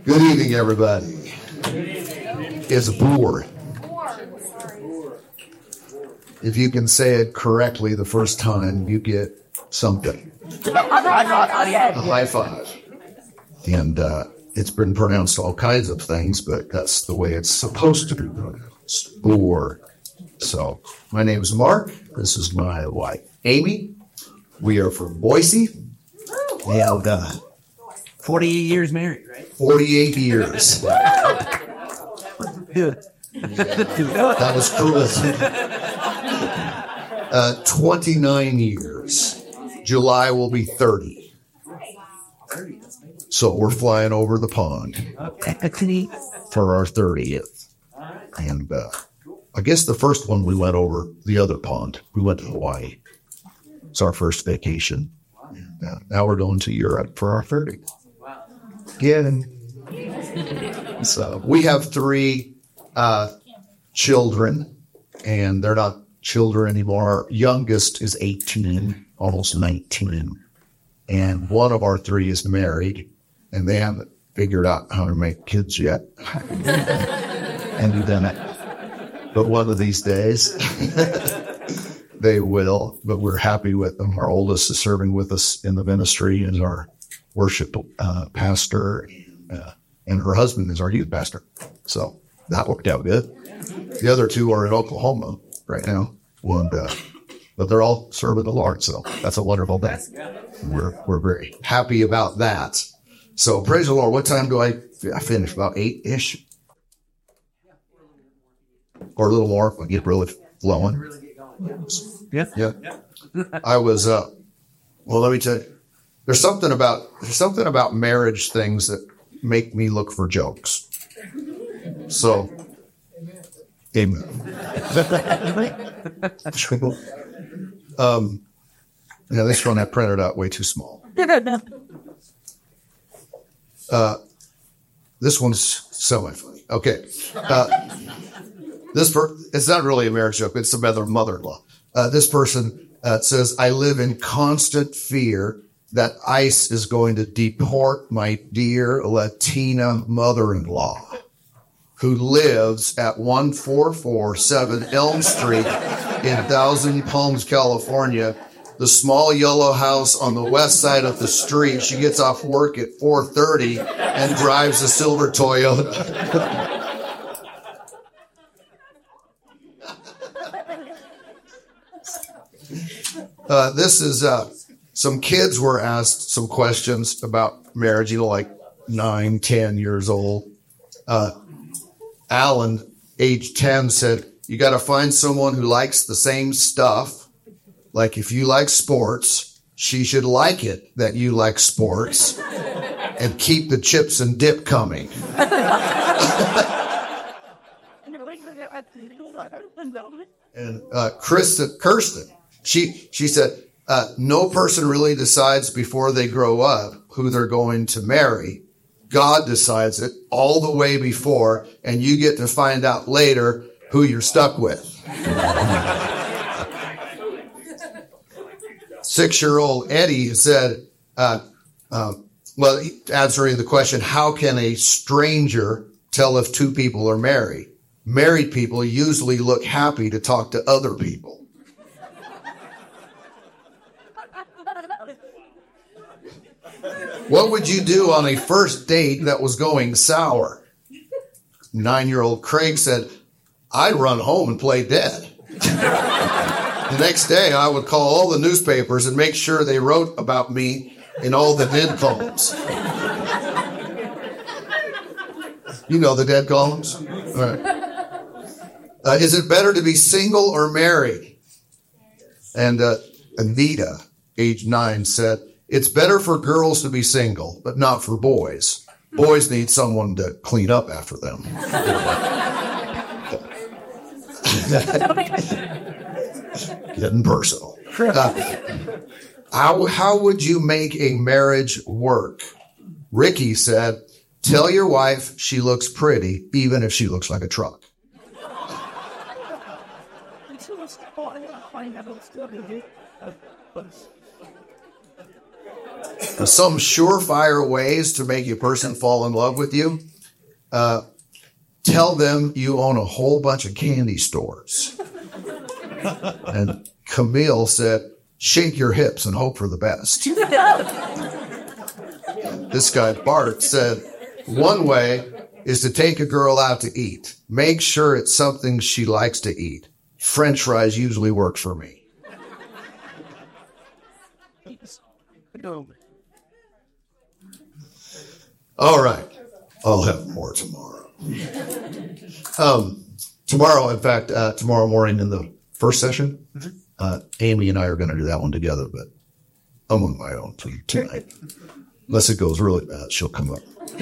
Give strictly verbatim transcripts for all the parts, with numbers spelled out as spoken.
Good evening, everybody. It's bored. If you can say it correctly the first time, you get something. A high five. And uh, it's been pronounced all kinds of things, but that's the way it's supposed to be pronounced. Bored. So, my name is Mark. This is my wife, Amy. We are from Boise. And uh, forty-eight years married, right? forty-eight years. Dude. That was cool. Uh, twenty-nine years. July will be thirty. So we're flying over the pond for our thirtieth. And uh, I guess the first one we went over the other pond. We went to Hawaii. It's our first vacation. And, uh, now we're going to Europe for our thirtieth. Again. So we have three uh, children, and they're not children anymore. Our youngest is eighteen, almost nineteen. And one of our three is married, and they haven't figured out how to make kids yet. And we've done it. But one of these days, they will. But we're happy with them. Our oldest is serving with us in the ministry as our worship uh, pastor, uh, and her husband is our youth pastor. So that worked out good. The other two are in Oklahoma right now, and, uh, but they're all serving the Lord, so that's a wonderful thing. We're we're very happy about that. So praise the Lord. What time do I, I finish? About eight-ish? Or a little more if I get really flowing. Yeah. Yeah. I was, uh, well, let me tell you, there's something about, there's something about marriage things that make me look for jokes. So, amen. um, yeah, this one I printed out way too small. Uh, this one's semi-funny. Okay. Uh, this per- it's not really a marriage joke. It's about their mother-in-law. Uh, this person uh, says, I live in constant fear that ICE is going to deport my dear Latina mother-in-law who lives at one four four seven Elm Street in Thousand Palms, California, the small yellow house on the west side of the street. She gets off work at four thirty and drives a silver Toyota. uh, this is... Uh, Some kids were asked some questions about marriage, you know, like nine, ten years old. Uh, Alan, age ten, said, you got to find someone who likes the same stuff. Like if you like sports, she should like it that you like sports and keep the chips and dip coming. And uh, Kristen, Kirsten, she, she said, Uh, no person really decides before they grow up who they're going to marry. God decides it all the way before, and you get to find out later who you're stuck with. Six-year-old Eddie said, uh, uh, well, answering the question, how can a stranger tell if two people are married? Married people usually look happy to talk to other people. What would you do on a first date that was going sour? Nine-year-old Craig said, I'd run home and play dead. The next day, I would call all the newspapers and make sure they wrote about me in all the dead columns. You know the dead columns? All right. Uh, is it better to be single or married? And uh, Anita, age nine, said, it's better for girls to be single, but not for boys. Boys need someone to clean up after them. Getting personal. Uh, how, how would you make a marriage work? Ricky said, tell your wife she looks pretty, even if she looks like a truck. some surefire ways to make a person fall in love with you. Uh, tell them you own a whole bunch of candy stores. And Camille said, shake your hips and hope for the best. This guy, Bart, said, one way is to take a girl out to eat. Make sure it's something she likes to eat. French fries usually work for me. All right. I'll have more tomorrow. Um, tomorrow, in fact, uh, tomorrow morning in the first session, uh, Amy and I are going to do that one together, but I'm on my own tonight. Unless it goes really bad, she'll come up.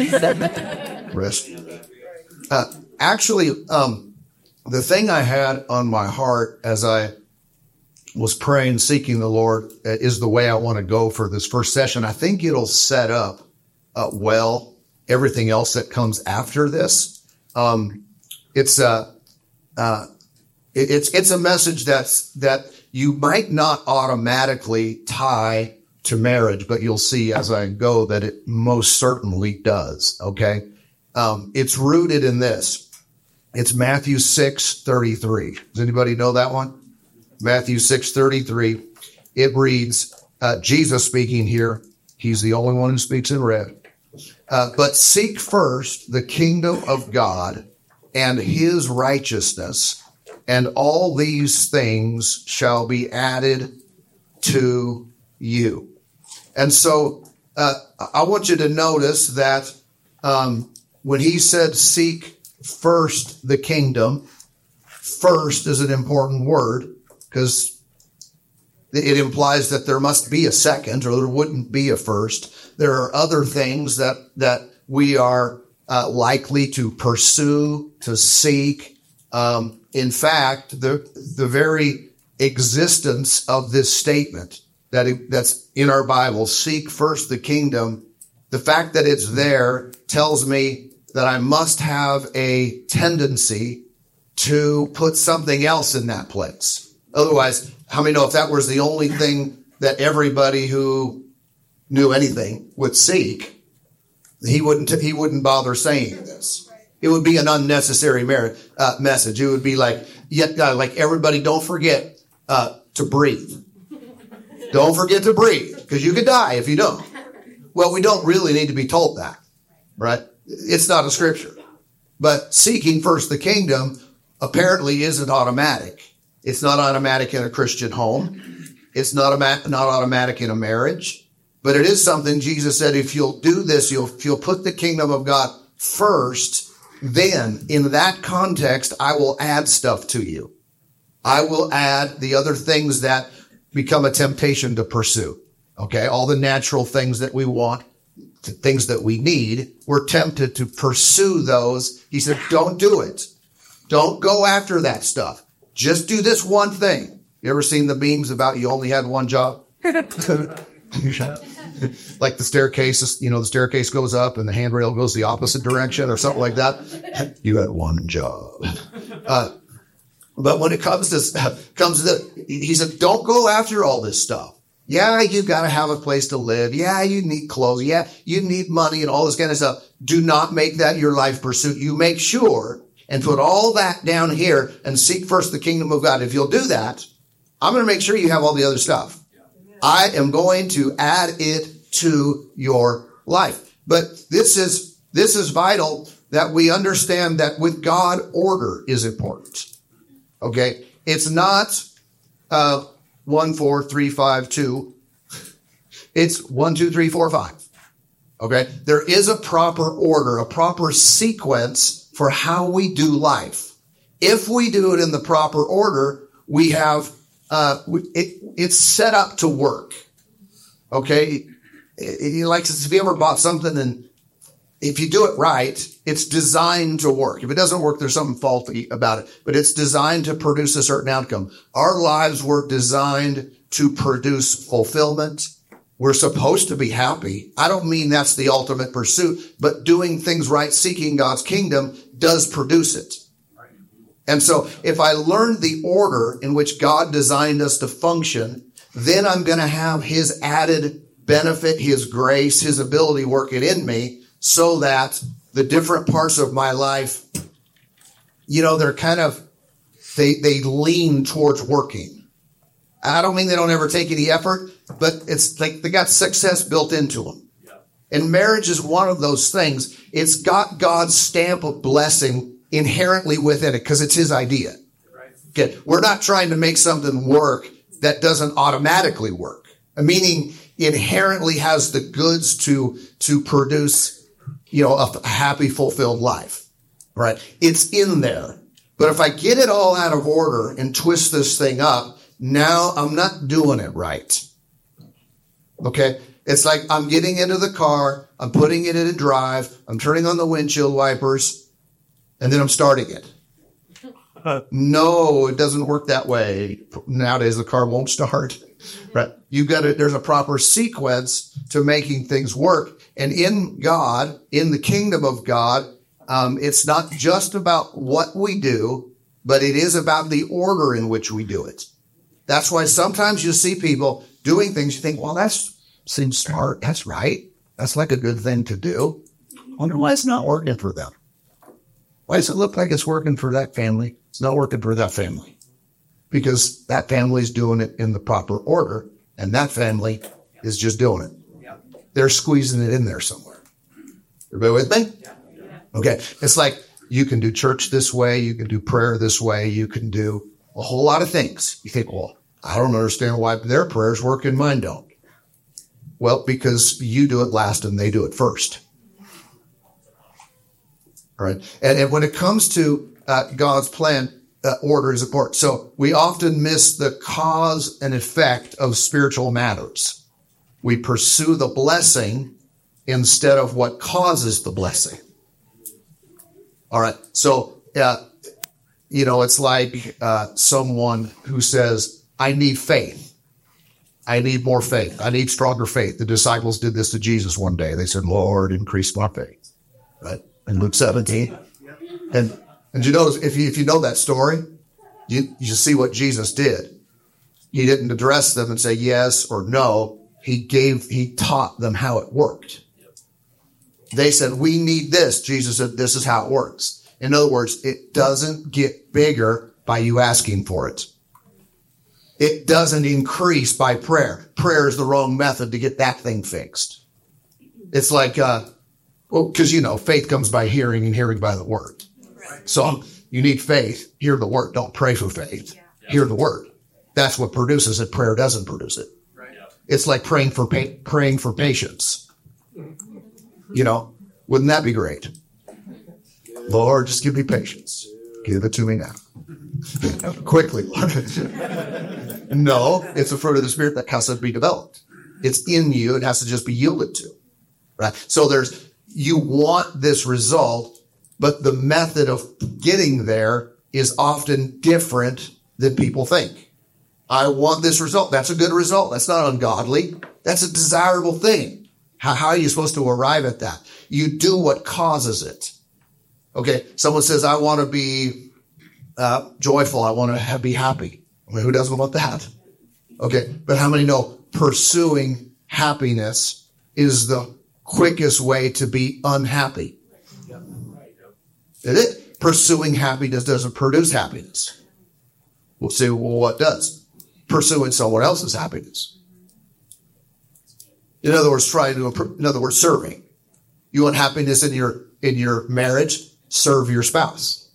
Rest. Uh, actually, um, the thing I had on my heart as I was praying, seeking the Lord, uh, is the way I want to go for this first session. I think it'll set up uh, well everything else that comes after this. Um, it's a uh, it, it's it's a message that's that you might not automatically tie to marriage, but you'll see as I go that it most certainly does. Okay, um, it's rooted in this. It's Matthew six thirty-three. Does anybody know that one? Matthew six thirty-three. It reads, uh, Jesus speaking here. He's the only one who speaks in red. Uh, but seek first the kingdom of God and his righteousness, and all these things shall be added to you. And so uh, I want you to notice that um, when he said seek first the kingdom, first is an important word because it implies that there must be a second or there wouldn't be a first. There are other things that, that we are uh, likely to pursue, to seek. Um, in fact, the, the very existence of this statement that it, that's in our Bible, seek first the kingdom, the fact that it's there tells me that I must have a tendency to put something else in that place. Otherwise, how many know if that was the only thing that everybody who knew anything would seek, he wouldn't, he wouldn't bother saying this. It would be an unnecessary mer- uh, message. It would be like, yet, uh, like everybody don't forget uh, to breathe. Don't forget to breathe, because you could die if you don't. Well, we don't really need to be told that, right? It's not a scripture. But seeking first the kingdom apparently isn't automatic. It's not automatic in a Christian home. It's not, a, not automatic in a marriage. But it is something Jesus said, if you'll do this, you'll, if you'll put the kingdom of God first, then in that context, I will add stuff to you. I will add the other things that become a temptation to pursue. Okay. All the natural things that we want, things that we need, we're tempted to pursue those. He said, don't do it. Don't go after that stuff. Just do this one thing. You ever seen the memes about you only had one job? Like the staircase, you know, the staircase goes up and the handrail goes the opposite direction or something like that. You had one job. Uh, but when it comes to, uh, comes to the, he said, don't go after all this stuff. Yeah, you got to have a place to live. Yeah, you need clothes. Yeah, you need money and all this kind of stuff. Do not make that your life pursuit. You make sure and put all that down here and seek first the kingdom of God. If you'll do that, I'm going to make sure you have all the other stuff. I am going to add it to your life. But this is, this is vital that we understand that with God, order is important. Okay. It's not, uh, one, four, three, five, two. It's one, two, three, four, five. Okay. There is a proper order, a proper sequence for how we do life. If we do it in the proper order, we have, uh, it, it's set up to work. Okay. It, it, like, if you ever bought something and if you do it right, it's designed to work. If it doesn't work, there's something faulty about it, but it's designed to produce a certain outcome. Our lives were designed to produce fulfillment. We're supposed to be happy. I don't mean that's the ultimate pursuit, but doing things right, seeking God's kingdom does produce it. And so if I learn the order in which God designed us to function, then I'm going to have his added benefit, his grace, his ability working in me so that the different parts of my life, you know, they're kind of, they, they lean towards working. I don't mean they don't ever take any effort, but it's like they got success built into them. And marriage is one of those things. It's got God's stamp of blessing inherently within it because it's his idea. Okay. We're not trying to make something work that doesn't automatically work. Meaning inherently has the goods to, to produce, you know, a happy, fulfilled life. Right? It's in there. But if I get it all out of order and twist this thing up, now I'm not doing it right. Okay? It's like I'm getting into the car, I'm putting it in a drive, I'm turning on the windshield wipers, and then I'm starting it. No, it doesn't work that way. Nowadays, the car won't start. Right? You got to, there's a proper sequence to making things work. And in God, in the kingdom of God, um, it's not just about what we do, but it is about the order in which we do it. That's why sometimes you see people doing things, you think, well, that's seems smart. That's right. That's like a good thing to do. I wonder why it's not working for them. Why does it look like it's working for that family? It's not working for that family. Because that family's doing it in the proper order, and that family is just doing it. They're squeezing it in there somewhere. Everybody with me? Okay. It's like you can do church this way. You can do prayer this way. You can do a whole lot of things. You think, well, I don't understand why their prayers work and mine don't. Well, because you do it last and they do it first. All right. And, and when it comes to uh, God's plan, uh, order is important. So we often miss the cause and effect of spiritual matters. We pursue the blessing instead of what causes the blessing. All right. So, uh, you know, it's like uh, someone who says, I need faith. I need more faith. I need stronger faith. The disciples did this to Jesus one day. They said, Lord, increase my faith. Right? In Luke seventeen. And, and you notice, if you, if you know that story, you, you see what Jesus did. He didn't address them and say yes or no. He gave, he taught them how it worked. They said, we need this. Jesus said, this is how it works. In other words, it doesn't get bigger by you asking for it. It doesn't increase by prayer. Prayer is the wrong method to get that thing fixed. It's like, uh, well, because, you know, faith comes by hearing and hearing by the word. Right. So you need faith. Hear the word. Don't pray for faith. Yeah. Hear the word. That's what produces it. Prayer doesn't produce it. Right. It's like praying for pa- praying for patience. You know, wouldn't that be great? Lord, just give me patience. Give it to me now. Quickly. No, it's a fruit of the Spirit that has to be developed. It's in you. It has to just be yielded to. Right? So there's, you want this result, but the method of getting there is often different than people think. I want this result. That's a good result. That's not ungodly. That's a desirable thing. How, how are you supposed to arrive at that? You do what causes it. Okay. Someone says, I want to be uh, joyful. I want to have, be happy. I mean, who doesn't want that? Okay. But how many know pursuing happiness is the quickest way to be unhappy? It is. Pursuing happiness doesn't produce happiness. We'll see, well, what does? Pursuing someone else's happiness. In other words, trying to, in other words, serving. You want happiness in your, in your marriage? Serve your spouse.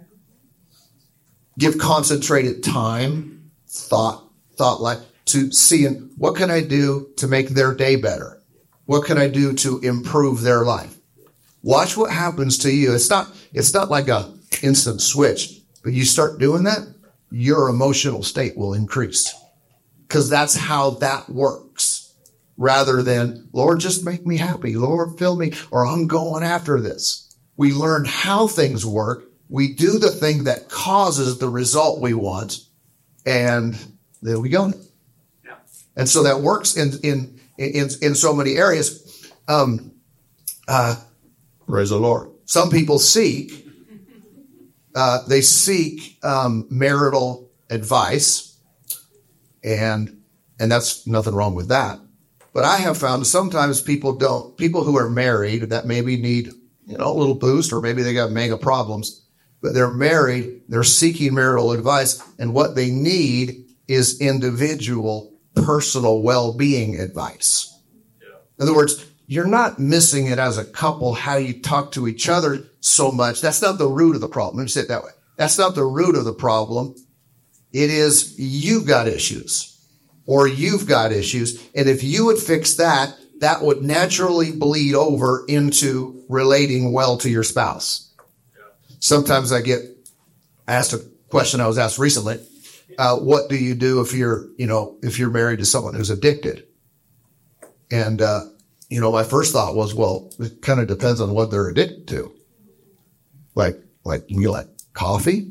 Give concentrated time, thought, thought life to seeing what can I do to make their day better? What can I do to improve their life? Watch what happens to you. It's not, it's not like a instant switch, but you start doing that, your emotional state will increase. Because that's how that works. Rather than, Lord, just make me happy. Lord, fill me, or I'm going after this. We learn how things work. We do the thing that causes the result we want. And there we go. Yeah. And so that works in, in, in, in so many areas. Um, uh, praise the Lord. Some people seek, uh, they seek, um, marital advice. And, and that's nothing wrong with that. But I have found sometimes people don't, people who are married that maybe need, you know, a little boost, or maybe they got mega problems, but they're married, they're seeking marital advice, and what they need is individual personal well-being advice. Yeah. In other words, you're not missing it as a couple, how you talk to each other so much. That's not the root of the problem. Let me say it that way. That's not the root of the problem. It is you've got issues. Or you've got issues. And if you would fix that, that would naturally bleed over into relating well to your spouse. Sometimes I get asked a question I was asked recently. Uh, what do you do if you're, you know, if you're married to someone who's addicted? And, uh, you know, my first thought was, well, it kind of depends on what they're addicted to. Like, like, you like coffee?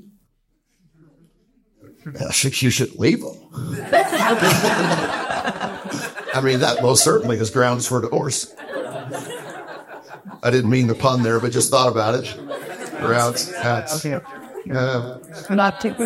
I think you should leave them. I mean, that most certainly is grounds for divorce. I didn't mean the pun there, but just thought about it. Grounds, hats. Okay. Uh, Not too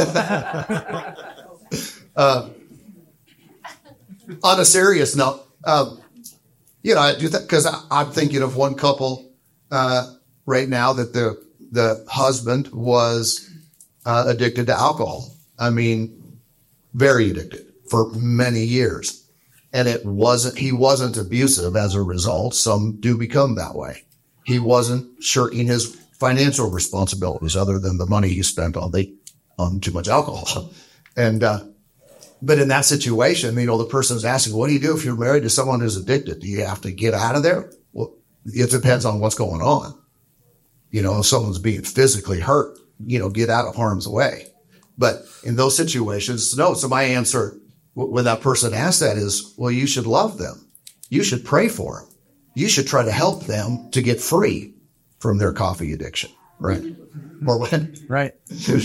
uh, on a serious note, um, you know, I do that because I'm thinking of one couple uh, right now that the the husband was uh, addicted to alcohol. I mean, very addicted for many years. And it wasn't, he wasn't abusive as a result. Some do become that way. He wasn't shirking his financial responsibilities other than the money he spent on the, on too much alcohol. And, uh, but in that situation, you know, the person's asking, what do you do if you're married to someone who's addicted? Do you have to get out of there? Well, it depends on what's going on. You know, if someone's being physically hurt, you know, get out of harm's way. But in those situations, no. So my answer when that person asks that is, well, you should love them. You should pray for them. You should try to help them to get free from their coffee addiction. Right. Or when? Right.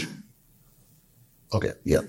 Okay. Yeah.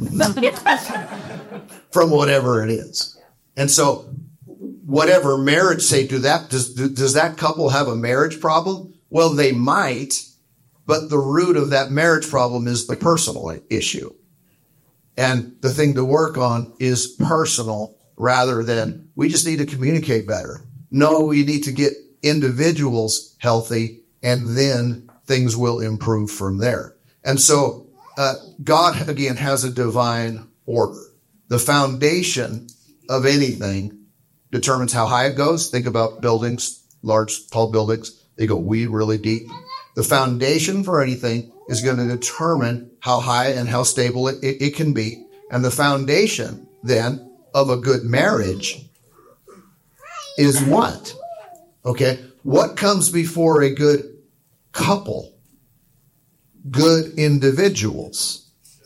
From whatever it is. And so whatever marriage, say, do that, does, does that couple have a marriage problem? Well, they might. But the root of that marriage problem is the personal issue. And the thing to work on is personal rather than we just need to communicate better. No, we need to get individuals healthy and then things will improve from there. And so uh, God, again, has a divine order. The foundation of anything determines how high it goes. Think about buildings, large, tall buildings. They go way really deep. The foundation for anything is going to determine how high and how stable it, it, it can be. And the foundation, then, of a good marriage is what? Okay. What comes before a good couple? Good individuals.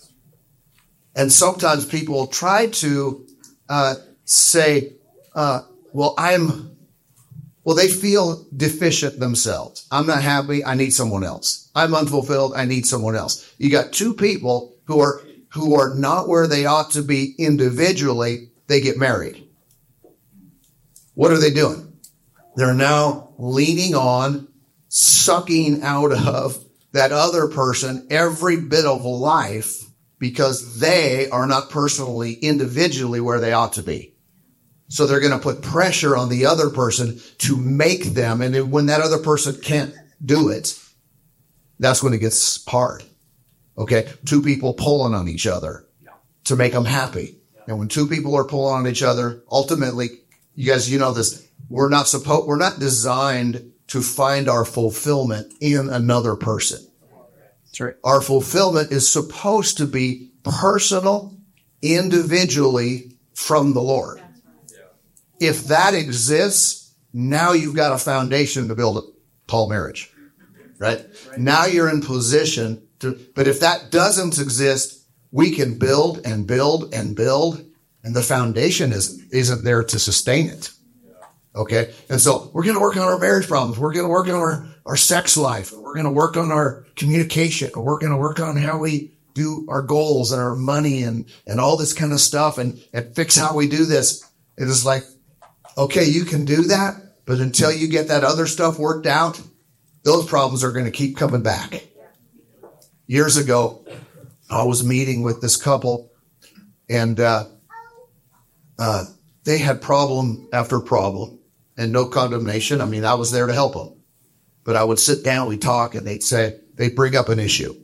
And sometimes people try to uh, say, uh, well, I'm... Well, they feel deficient themselves. I'm not happy. I need someone else. I'm unfulfilled. I need someone else. You got two people who are, who are not where they ought to be individually. They get married. What are they doing? They're now leaning on, sucking out of that other person every bit of life because they are not personally, individually where they ought to be. So they're going to put pressure on the other person to make them. And then when that other person can't do it, that's when it gets hard. Okay. Two people pulling on each other to make them happy. And when two people are pulling on each other, ultimately, you guys, you know this, we're not supposed, we're not designed to find our fulfillment in another person. That's right. Our fulfillment is supposed to be personal, individually from the Lord. If that exists, now you've got a foundation to build a tall marriage, right? right? Now you're in position to, but if that doesn't exist, we can build and build and build, and the foundation is, isn't there to sustain it. Okay. And so we're going to work on our marriage problems. We're going to work on our, our sex life. We're going to work on our communication. We're going to work on how we do our goals and our money and, and all this kind of stuff and, and fix how we do this. It is like, okay, you can do that, but until you get that other stuff worked out, those problems are going to keep coming back. Years ago, I was meeting with this couple, and uh, uh, they had problem after problem and no condemnation. I mean, I was there to help them. But I would sit down, we'd talk, and they'd say, they'd bring up an issue.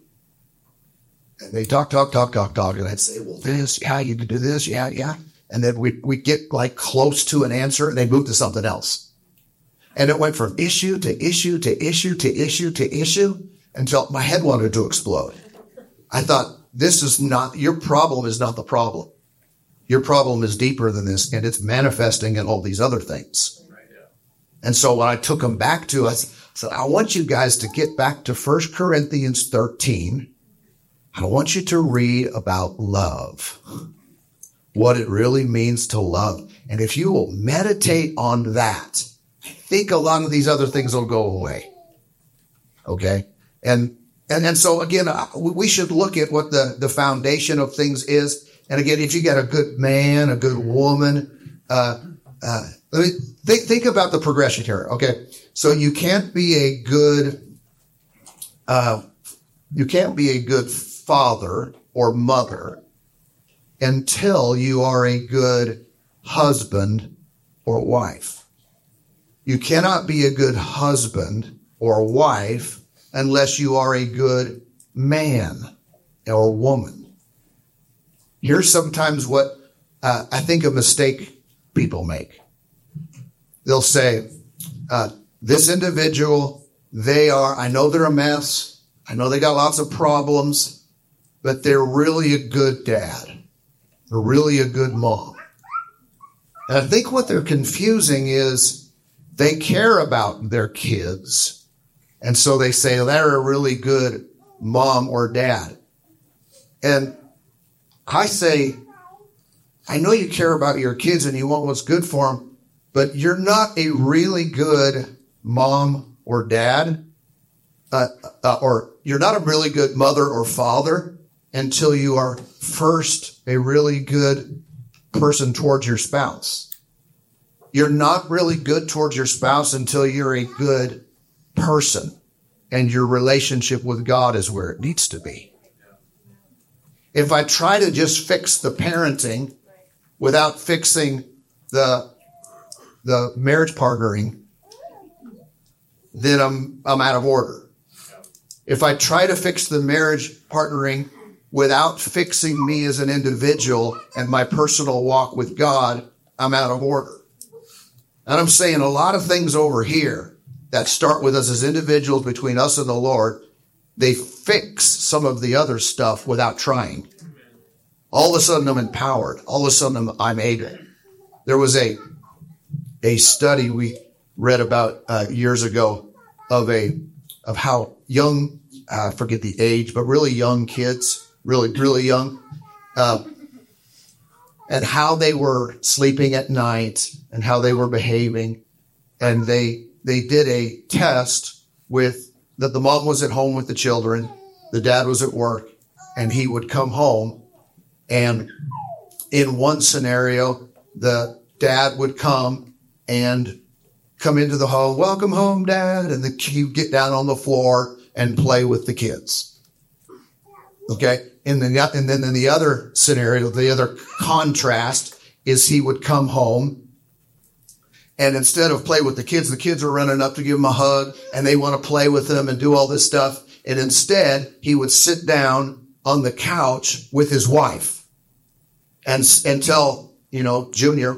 And they'd talk, talk, talk, talk, talk. And I'd say, well, this, yeah, you can do this, yeah, yeah. And then we'd, we'd get like close to an answer, and they'd move to something else. And it went from issue to issue to issue to issue to issue until my head wanted to explode. I thought, this is not, your problem is not the problem. Your problem is deeper than this, and it's manifesting in all these other things. And so when I took them back to us, I said, I want you guys to get back to First Corinthians thirteen. I want you to read about love, what it really means to love. And if you will meditate on that, I think a lot of these other things will go away. Okay? And and, and so, again, we should look at what the, the foundation of things is. And again, if you got a good man, a good woman, uh, uh, let me think, think about the progression here. Okay. So you can't be a good, uh, you can't be a good father or mother until you are a good husband or wife. You cannot be a good husband or wife unless you are a good man or woman. Here's sometimes what uh, I think a mistake people make. They'll say, uh, this individual, they are, I know they're a mess. I know they got lots of problems, but they're really a good dad. They're really a good mom. And I think what they're confusing is they care about their kids. And so they say they're a really good mom or dad. And I say, I know you care about your kids and you want what's good for them, but you're not a really good mom or dad, uh, uh, or you're not a really good mother or father until you are first a really good person towards your spouse. You're not really good towards your spouse until you're a good person and your relationship with God is where it needs to be. If I try to just fix the parenting without fixing the the marriage partnering, then I'm I'm out of order. If I try to fix the marriage partnering without fixing me as an individual and my personal walk with God, I'm out of order. And I'm saying a lot of things over here that start with us as individuals between us and the Lord, they fix some of the other stuff without trying. All of a sudden I'm empowered. All of a sudden I'm, I'm able. There was a a study we read about uh, years ago of a of how young, uh, I forget the age, but really young kids, really really young, uh, and how they were sleeping at night and how they were behaving, and they they did a test with that the mom was at home with the children, the dad was at work, and he would come home. And in one scenario, the dad would come and come into the home, welcome home, Dad, and the he would get down on the floor and play with the kids. Okay? And then, and then in the other scenario, the other contrast is he would come home, and instead of play with the kids, the kids are running up to give him a hug, and they want to play with him and do all this stuff. And instead, he would sit down on the couch with his wife and, and tell, you know, Junior,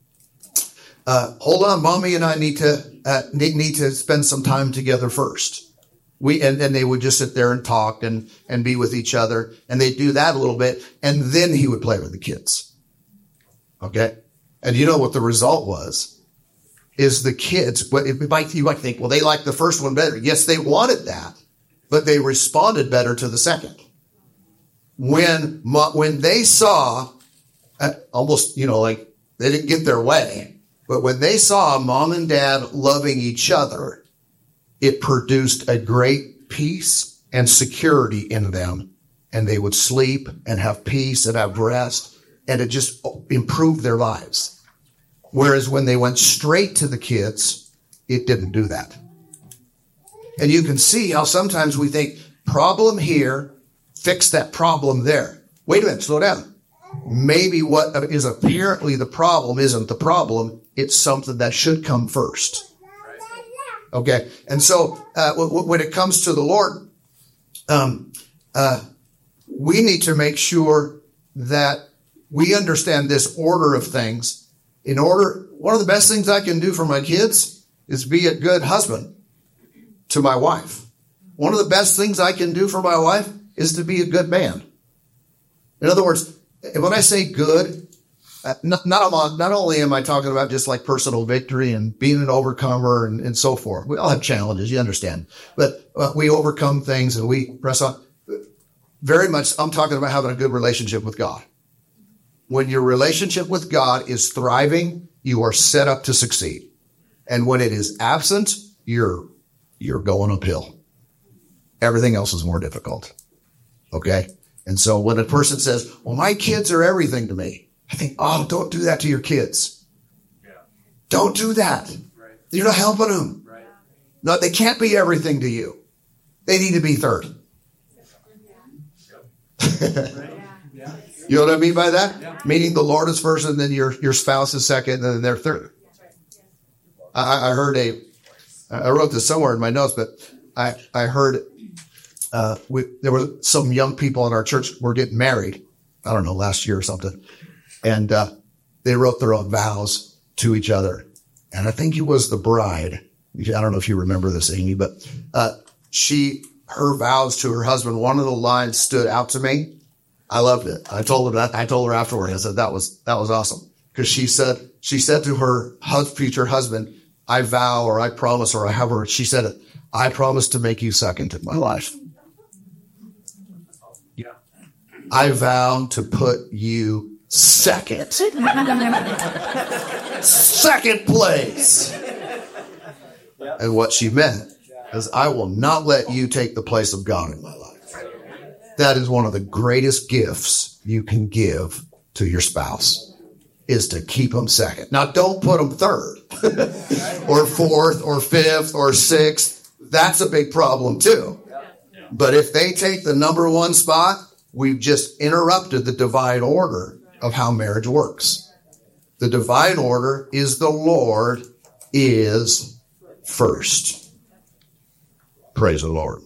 uh, hold on, Mommy and I need to, uh, need, need to spend some time together first. We, and then they would just sit there and talk and, and be with each other. And they'd do that a little bit. And then he would play with the kids. Okay. And you know what the result was? Is the kids, but it might, you might think, well, they liked the first one better. Yes, they wanted that, but they responded better to the second. When, when they saw, uh, almost, you know, like they didn't get their way, but when they saw mom and dad loving each other, it produced a great peace and security in them, and they would sleep and have peace and have rest, and it just improved their lives. Whereas when they went straight to the kids, it didn't do that. And you can see how sometimes we think, problem here, fix that problem there. Wait a minute, slow down. maybe what is apparently the problem isn't the problem. It's something that should come first. Okay. And so, uh, w- w- when it comes to the Lord, um, uh, we need to make sure that we understand this order of things. In order, one of the best things I can do for my kids is be a good husband to my wife. One of the best things I can do for my wife is to be a good man. In other words, when I say good, uh, not, not, not only am I talking about just like personal victory and being an overcomer and, and so forth. We all have challenges, you understand. But uh, we overcome things and we press on. Very much, I'm talking about having a good relationship with God. When your relationship with God is thriving, you are set up to succeed. And when it is absent, you're, you're going uphill. Everything else is more difficult. Okay? And so when a person says, well, my kids are everything to me, I think, oh, don't do that to your kids. Yeah. Don't do that. Right. You're not helping them. Right. No, they can't be everything to you. They need to be third. Yeah. You know what I mean by that? Yeah. Meaning the Lord is first and then your, your spouse is second and then they're third. I, I heard a, I wrote this somewhere in my notes, but I, I heard, uh, we, there were some young people in our church were getting married. I don't know, last year or something. And, uh, they wrote their own vows to each other. And I think it was the bride. I don't know if you remember this, Amy, but, uh, she, her vows to her husband, one of the lines stood out to me. I loved it. I told her that. I told her afterward. I said that was that was awesome because she said she said to her future husband, "I vow or I promise or I have her." She said, "I promise to make you second in my life. Yeah, I vow to put you second, second place." And what she meant is, "I will not let you take the place of God in my life." That is one of the greatest gifts you can give to your spouse, is to keep them second. Now, don't put them third or fourth or fifth or sixth. That's a big problem too. But if they take the number one spot, we've just interrupted the divine order of how marriage works. The divine order is the Lord is first. Praise the Lord.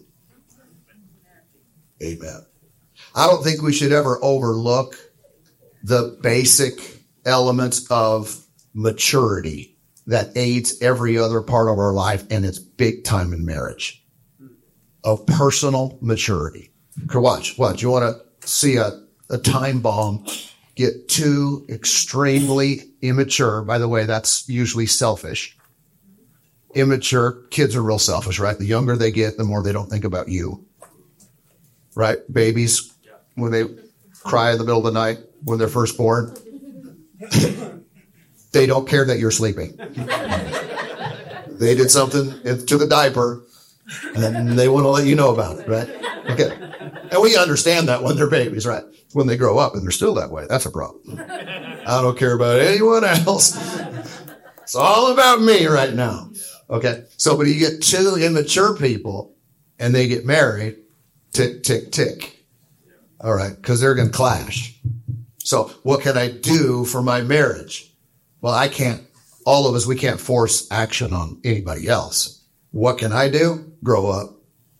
Amen. I don't think we should ever overlook the basic elements of maturity that aids every other part of our life, and it's big time in marriage. Of personal maturity. Watch, watch. You want to see a, a time bomb get too extremely immature. By the way, that's usually selfish. Immature kids are real selfish, right? The younger they get, the more they don't think about you. Right? Babies, when they cry in the middle of the night when they're first born, they don't care that you're sleeping. They did something to the diaper, and they want to let you know about it, right? Okay. And we understand that when they're babies, right? When they grow up and they're still that way, that's a problem. I don't care about anyone else. It's all about me right now. Okay. So, but you get two immature people and they get married. Tick, tick, tick. All right. Because they're going to clash. So what can I do for my marriage? Well, I can't, all of us, we can't force action on anybody else. What can I do? Grow up,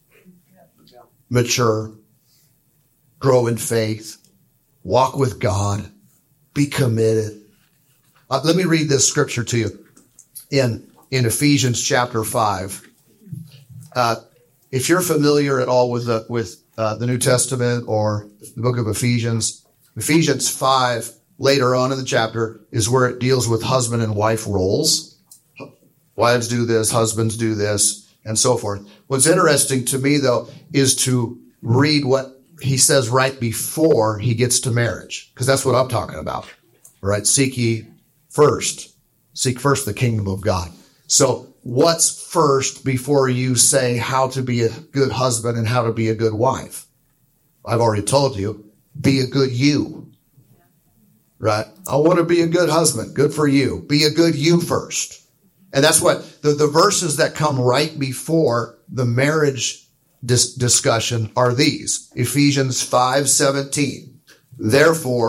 mature, grow in faith, walk with God, be committed. Uh, let me read this scripture to you in, in Ephesians chapter five. Uh, If you're familiar at all with the, with uh, the New Testament or the book of Ephesians, Ephesians five, later on in the chapter, is where it deals with husband and wife roles. Wives do this, husbands do this, and so forth. What's interesting to me, though, is to read what he says right before he gets to marriage, because that's what I'm talking about. Right? Seek ye first. Seek first the kingdom of God. So, what's first before you say how to be a good husband and how to be a good wife? I've already told you, be a good you. Right? I want to be a good husband. Good for you. Be a good you first. And that's what the, the verses that come right before the marriage dis- discussion are these. Ephesians five seventeen. Therefore,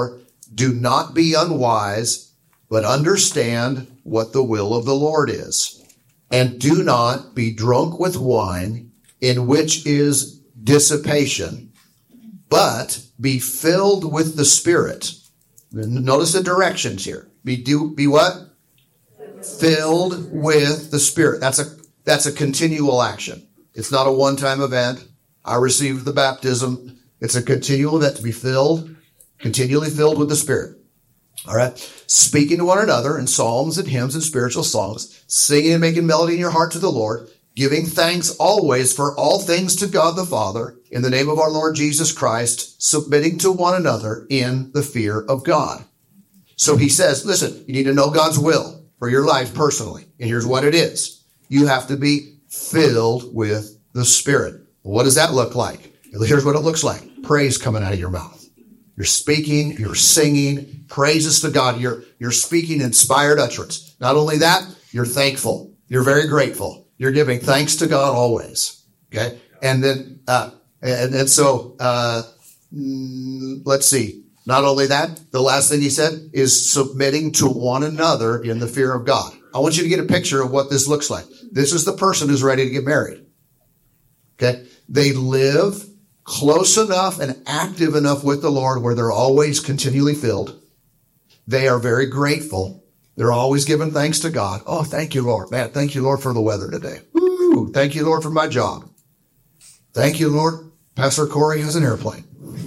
do not be unwise, but understand what the will of the Lord is. And do not be drunk with wine, in which is dissipation, but be filled with the Spirit. Notice the directions here. Be do be what? Filled with the Spirit. That's a that's a continual action. It's not a one-time event. I received the baptism. It's a continual event to be filled, continually filled with the Spirit. All right. Speaking to one another in psalms and hymns and spiritual songs, singing and making melody in your heart to the Lord, giving thanks always for all things to God the Father, in the name of our Lord Jesus Christ, submitting to one another in the fear of God. So he says, listen, you need to know God's will for your life personally. And here's what it is. You have to be filled with the Spirit. What does that look like? Here's what it looks like. Praise coming out of your mouth. You're speaking, you're singing, praises to God. You're, you're speaking inspired utterance. Not only that, you're thankful. You're very grateful. You're giving thanks to God always. Okay. And then, uh, and, and so, uh, let's see. Not only that, the last thing he said is submitting to one another in the fear of God. I want you to get a picture of what this looks like. This is the person who's ready to get married. Okay. They live close enough and active enough with the Lord where they're always continually filled. They are very grateful. They're always giving thanks to God. Oh, thank you, Lord. Man, thank you, Lord, for the weather today. Woo! Thank you, Lord, for my job. Thank you, Lord. Pastor Corey has an airplane.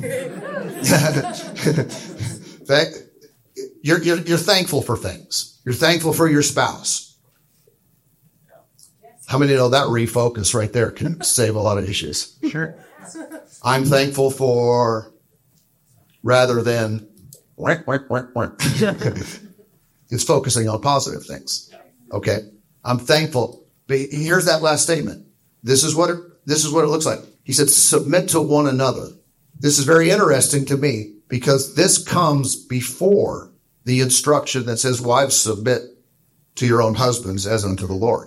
you're, you're, you're thankful for things. You're thankful for your spouse. How many know that refocus right there can save a lot of issues? Sure. I'm thankful for rather than it's focusing on positive things. Okay. I'm thankful. But here's that last statement. This is what it, this is what it looks like. He said, submit to one another. This is very interesting to me because this comes before the instruction that says, wives, submit to your own husbands as unto the Lord.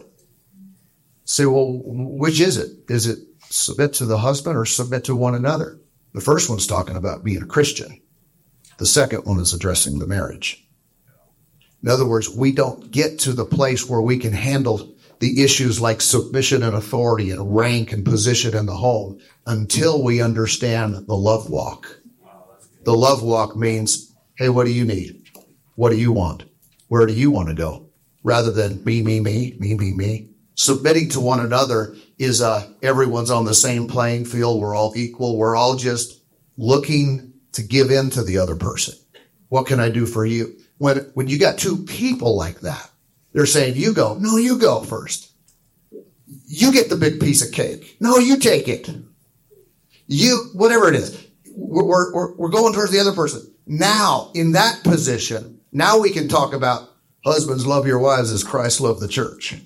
Say, well, which is it? Is it submit to the husband or submit to one another? The first one's talking about being a Christian. The second one is addressing the marriage. In other words, we don't get to the place where we can handle the issues like submission and authority and rank and position in the home until we understand the love walk. The love walk means, hey, what do you need? What do you want? Where do you want to go? Rather than me, me, me, me, me, me. Submitting to one another is uh, everyone's on the same playing field. We're all equal. We're all just looking to give in to the other person. What can I do for you? When, when you got two people like that, they're saying, you go. No, you go first. You get the big piece of cake. No, you take it. You, whatever it is. We're, we're, we're going towards the other person. Now, in that position, now we can talk about husbands, love your wives as Christ loved the church.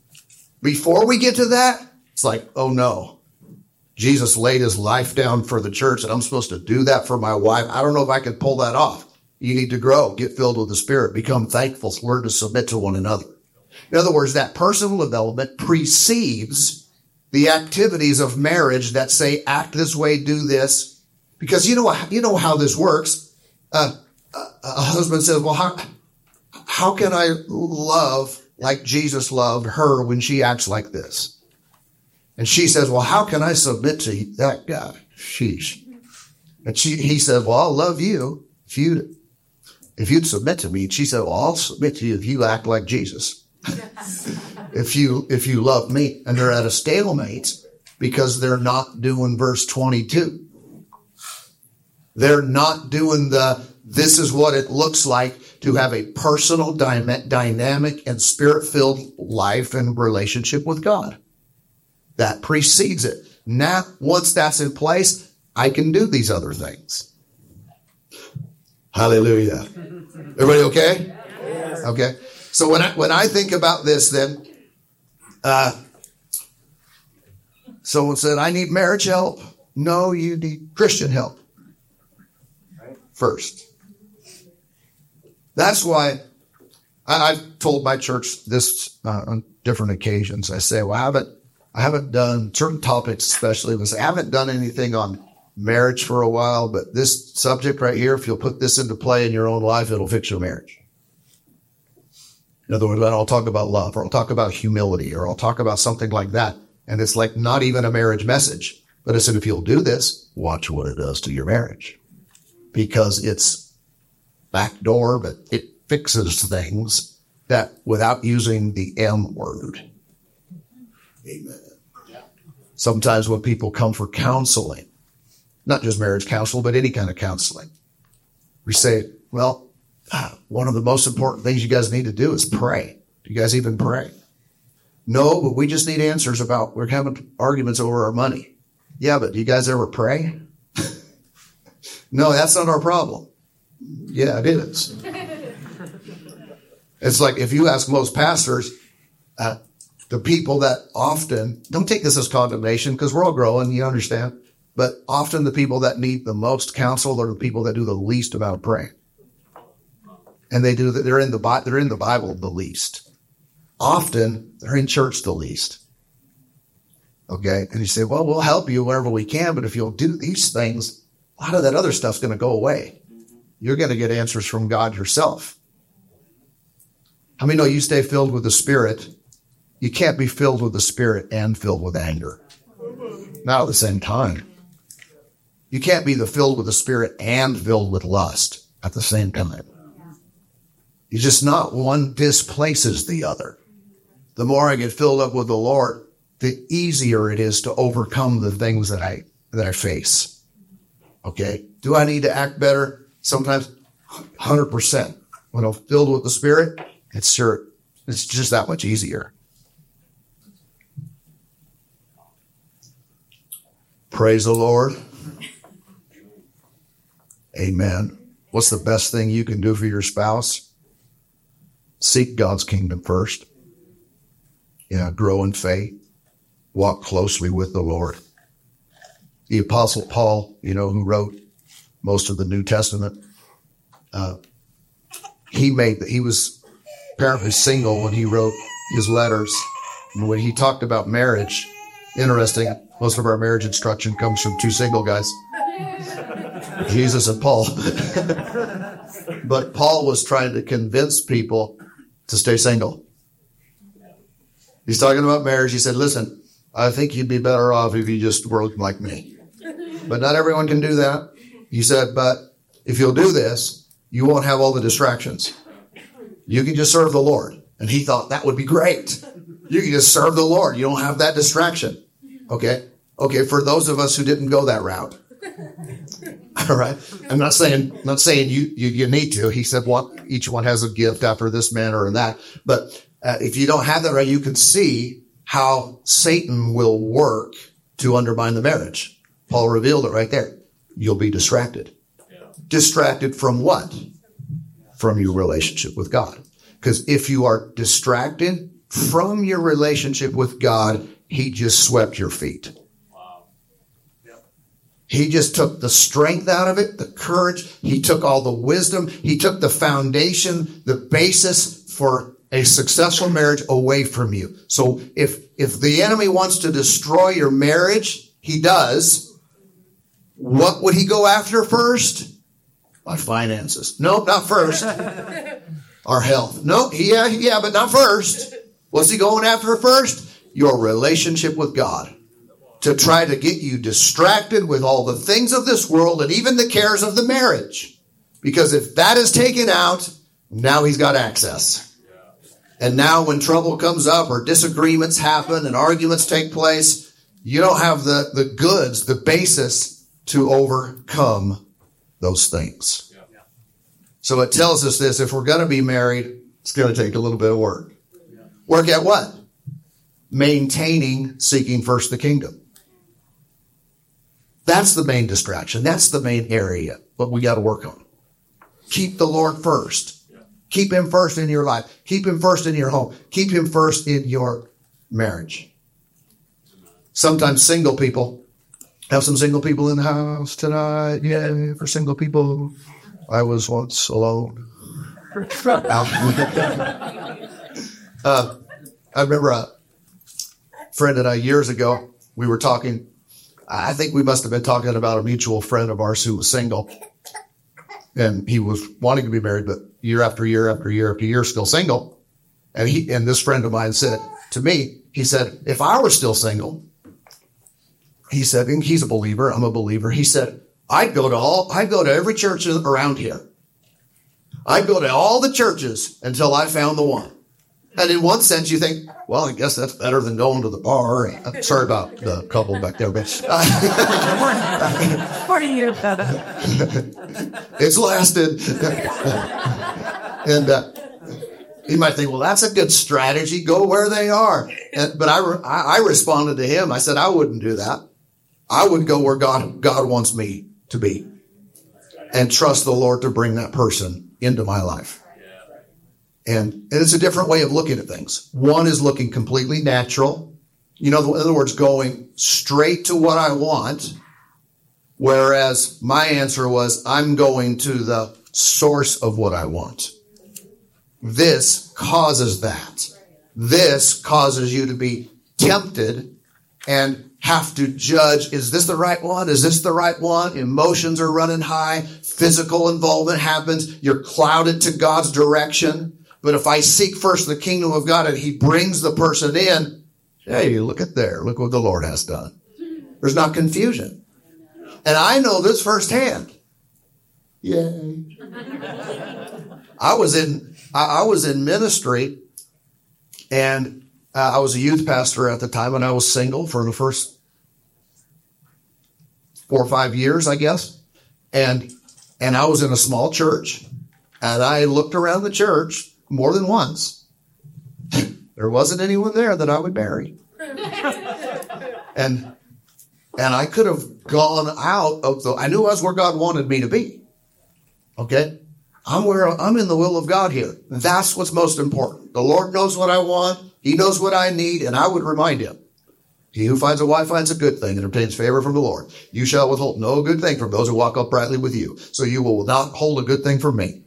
Before we get to that, it's like, oh no, Jesus laid his life down for the church and I'm supposed to do that for my wife. I don't know if I could pull that off. You need to grow, get filled with the Spirit, become thankful, learn to submit to one another. In other words, that personal development precedes the activities of marriage that say, act this way, do this. Because you know, you know how this works. Uh, a, a husband says, well, how, how can I love like Jesus loved her when she acts like this? And she says, well, how can I submit to that guy? Sheesh. And she, he said, well, I'll love you if you, if you'd submit to me. And she said, well, I'll submit to you if you act like Jesus. if you, if you love me. And they're at a stalemate because they're not doing verse twenty-two. They're not doing the, this is what it looks like to have a personal, dy- dynamic, and spirit-filled life and relationship with God. That precedes it. Now, once that's in place, I can do these other things. Hallelujah. Everybody okay? Yes. Okay. So when I, when I think about this, then, uh, someone said, I need marriage help. No, you need Christian help first. That's why I, I've told my church this uh, on different occasions. I say, well, I haven't, I haven't done certain topics, especially, I haven't done anything on marriage for a while, but this subject right here, if you'll put this into play in your own life, it'll fix your marriage. In other words, I'll talk about love, or I'll talk about humility, or I'll talk about something like that. And it's like not even a marriage message. But I said, if you'll do this, watch what it does to your marriage. Because it's backdoor, but it fixes things that without using the M word. Amen. Sometimes when people come for counseling, not just marriage counsel, but any kind of counseling, we say, well, one of the most important things you guys need to do is pray. Do you guys even pray? No, but we just need answers about, we're having arguments over our money. Yeah, but do you guys ever pray? No, that's not our problem. Yeah, it is. It's like if you ask most pastors, uh, the people that often, don't take this as condemnation because we're all growing, you understand, but often the people that need the most counsel are the people that do the least amount of praying. And they do that. They're in the they're in the Bible the least. Often they're in church the least. Okay, and you say, "Well, we'll help you wherever we can, but if you'll do these things, a lot of that other stuff's going to go away. You're going to get answers from God yourself." How many know you stay filled with the Spirit? You can't be filled with the Spirit and filled with anger. Not at the same time. You can't be the filled with the Spirit and filled with lust at the same time. It's just not one displaces the other. The more I get filled up with the Lord, the easier it is to overcome the things that I that I face. Okay? Do I need to act better? Sometimes one hundred percent. When I'm filled with the Spirit, it's sure it's just that much easier. Praise the Lord. Amen. What's the best thing you can do for your spouse? Seek God's kingdom first. Yeah, grow in faith. Walk closely with the Lord. The Apostle Paul, you know, who wrote most of the New Testament, uh, he made he was apparently single when he wrote his letters. And when he talked about marriage, interesting, most of our marriage instruction comes from two single guys, Jesus and Paul. But Paul was trying to convince people to stay single. He's talking about marriage. He said, listen, I think you'd be better off if you just were like me. But not everyone can do that. He said, but if you'll do this, you won't have all the distractions. You can just serve the Lord. And he thought that would be great. You can just serve the Lord. You don't have that distraction. Okay? Okay, for those of us who didn't go that route. All right. I'm not saying not saying you, you you need to. He said, "What well, each one has a gift after this manner and that." But uh, if you don't have that right, you can see how Satan will work to undermine the marriage. Paul revealed it right there. You'll be distracted. Yeah. Distracted from what? From your relationship with God. Because if you are distracted from your relationship with God, he just swept your feet. He just took the strength out of it, the courage. He took all the wisdom. He took the foundation, the basis for a successful marriage away from you. So if, if the enemy wants to destroy your marriage, he does. What would he go after first? Our finances. Nope, not first. Our health. Nope, yeah, yeah, but not first. What's he going after first? Your relationship with God. To try to get you distracted with all the things of this world and even the cares of the marriage. Because if that is taken out, now he's got access. And now when trouble comes up or disagreements happen and arguments take place, you don't have the, the goods, the basis to overcome those things. So it tells us this, if we're going to be married, it's going to take a little bit of work. Work at what? Maintaining, seeking first the kingdom. That's the main distraction. That's the main area, what we got to work on. Keep the Lord first. Keep him first in your life. Keep him first in your home. Keep him first in your marriage. Sometimes single people, have some single people in the house tonight. Yeah, for single people, I was once alone. uh, I remember a friend and I years ago, we were talking. I think we must have been talking about a mutual friend of ours who was single. And he was wanting to be married, but year after year after year after year, still single. And he, and this friend of mine said to me, he said, if I were still single, he said, and he's a believer, I'm a believer. He said, I'd go to all, I'd go to every church around here. I'd go to all the churches until I found the one. And in one sense, you think, well, I guess that's better than going to the bar. I'm sorry about the couple back there, but Morning, you brother. It's lasted. And uh, you might think, well, that's a good strategy. Go where they are. And, but I, I, I responded to him. I said, I wouldn't do that. I would go where God, God wants me to be and trust the Lord to bring that person into my life. And, and it's a different way of looking at things. One is looking completely natural. You know, in other words, going straight to what I want. Whereas my answer was, I'm going to the source of what I want. This causes that. This causes you to be tempted and have to judge, is this the right one? Is this the right one? Emotions are running high. Physical involvement happens. You're clouded to God's direction. But if I seek first the kingdom of God and he brings the person in, hey, look at there. Look what the Lord has done. There's not confusion. And I know this firsthand. Yay. I was in, I was in ministry and uh, I was a youth pastor at the time and I was single for the first four or five years, I guess. And, and I was in a small church and I looked around the church more than once. There wasn't anyone there that I would marry. And, and I could have gone out of the, I knew I was where God wanted me to be. Okay. I'm where I'm in the will of God here. That's what's most important. The Lord knows what I want. He knows what I need. And I would remind him, he who finds a wife finds a good thing and obtains favor from the Lord. You shall withhold no good thing from those who walk uprightly with you. So you will not hold a good thing from me.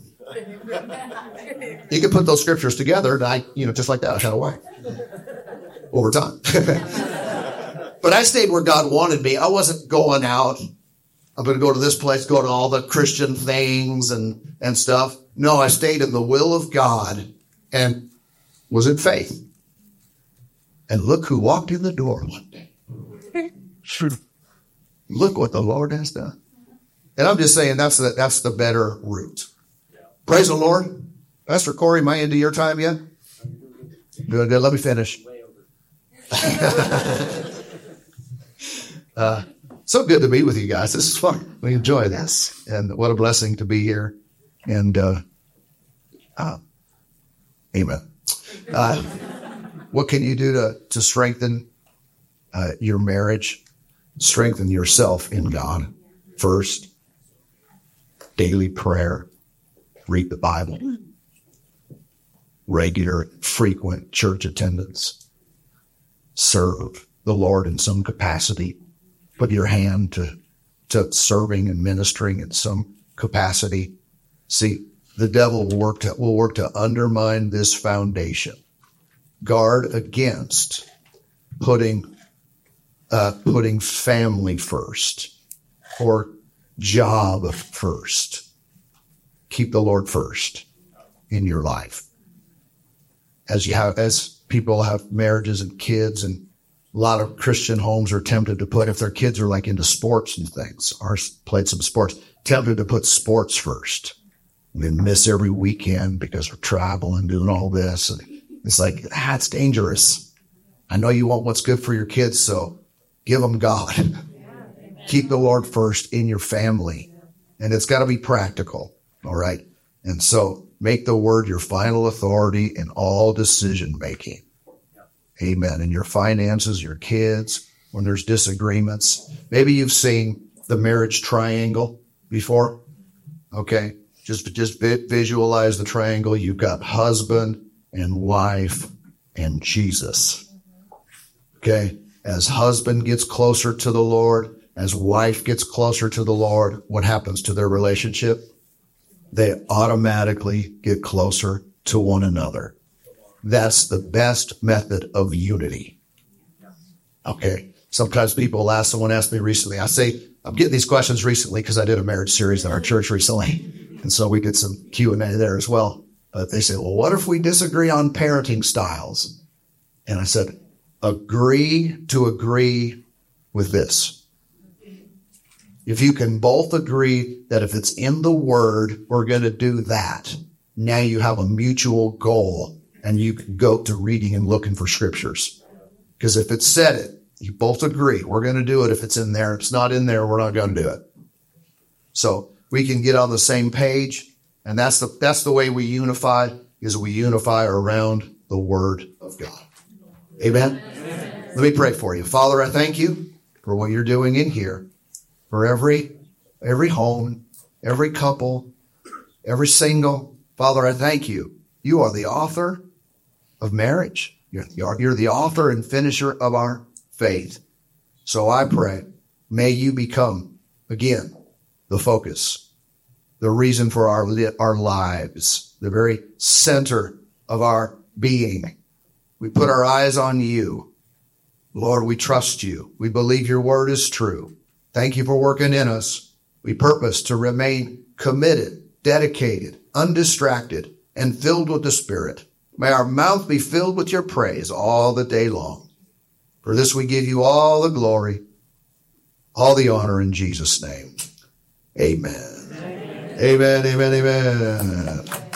You can put those scriptures together and I, you know, just like that, I had a wife over time. But I stayed where God wanted me. I wasn't going out. I'm going to go to this place, go to all the Christian things and, and stuff. No, I stayed in the will of God and was in faith. And look who walked in the door one day. Look what the Lord has done. And I'm just saying that's the, that's the better route. Praise the Lord. Pastor Corey, am I into your time yet? Good, good. Let me finish. uh, so good to be with you guys. This is fun. We enjoy this. And what a blessing to be here. And, uh, uh amen. Uh, what can you do to, to strengthen uh, your marriage? Strengthen yourself in God first. Daily prayer. Read the Bible. Regular, frequent church attendance. Serve the Lord in some capacity. Put your hand to, to serving and ministering in some capacity. See, the devil will work to, will work to undermine this foundation. Guard against putting, uh, putting family first or job first. Keep the Lord first in your life. As you have, as people have marriages and kids, and a lot of Christian homes are tempted to put, if their kids are like into sports and things, ours played some sports, tempted to put sports first. And they miss every weekend because they're traveling, doing all this. And it's like, ah, it's dangerous. I know you want what's good for your kids, so give them God. Keep the Lord first in your family. And it's got to be practical. All right. And so make the word your final authority in all decision making. Amen. In your finances, your kids, when there's disagreements. Maybe you've seen the marriage triangle before. Okay. Just, just visualize the triangle. You've got husband and wife and Jesus. Okay. As husband gets closer to the Lord, as wife gets closer to the Lord, what happens to their relationship? They automatically get closer to one another. That's the best method of unity. Okay. Sometimes people ask, someone asked me recently, I say, I'm getting these questions recently because I did a marriage series in our church recently. And so we did some Q and A there as well. But they say, well, what if we disagree on parenting styles? And I said, agree to agree with this. If you can both agree that if it's in the Word, we're going to do that. Now you have a mutual goal and you can go to reading and looking for scriptures. Because if it said it, you both agree, we're going to do it if it's in there. If it's not in there, we're not going to do it. So we can get on the same page. And that's the, that's the way we unify, is we unify around the Word of God. Amen? Amen. Let me pray for you. Father, I thank you for what you're doing in here. For every, every home, every couple, every single. Father, I thank you. You are the author of marriage. You're, you're, you're the author and finisher of our faith. So I pray, may you become, again, the focus, the reason for our, our lives, the very center of our being. We put our eyes on you. Lord, we trust you. We believe your word is true. Thank you for working in us. We purpose to remain committed, dedicated, undistracted, and filled with the Spirit. May our mouth be filled with your praise all the day long. For this we give you all the glory, all the honor in Jesus' name. Amen. Amen, amen, amen. amen.